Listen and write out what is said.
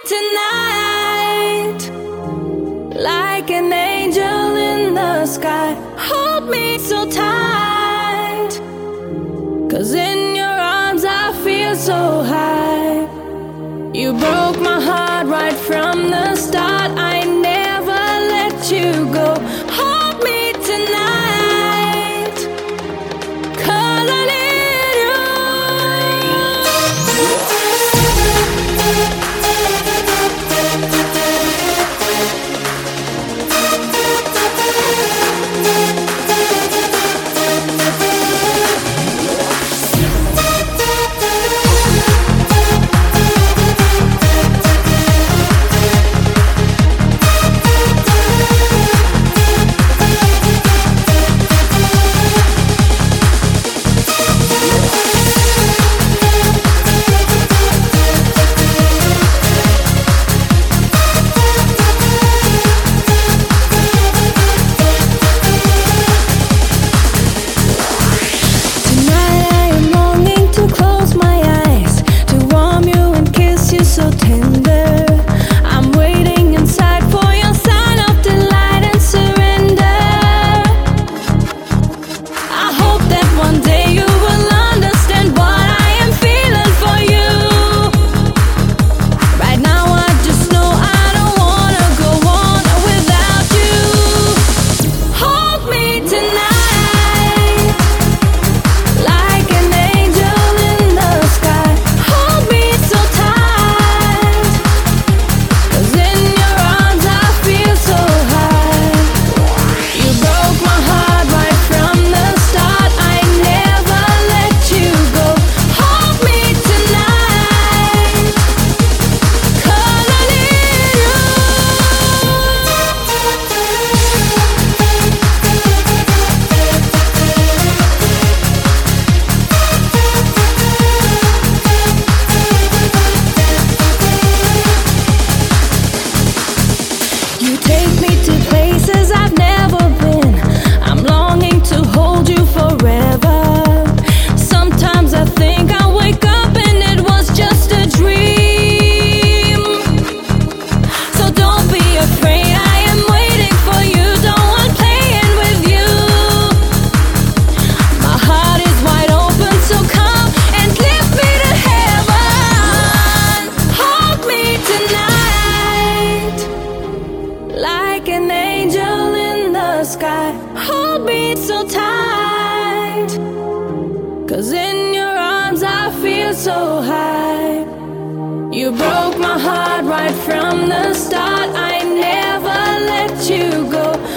tonight, like an angel in the sky. Hold me so tight, 'cause in your arms I feel so high. You broke my heart right from the start. I never let you go. Hold me tonight, 'cause I need you. Sky, hold me so tight, 'cause in your arms I feel so high. You broke my heart right from the start. I never let you go.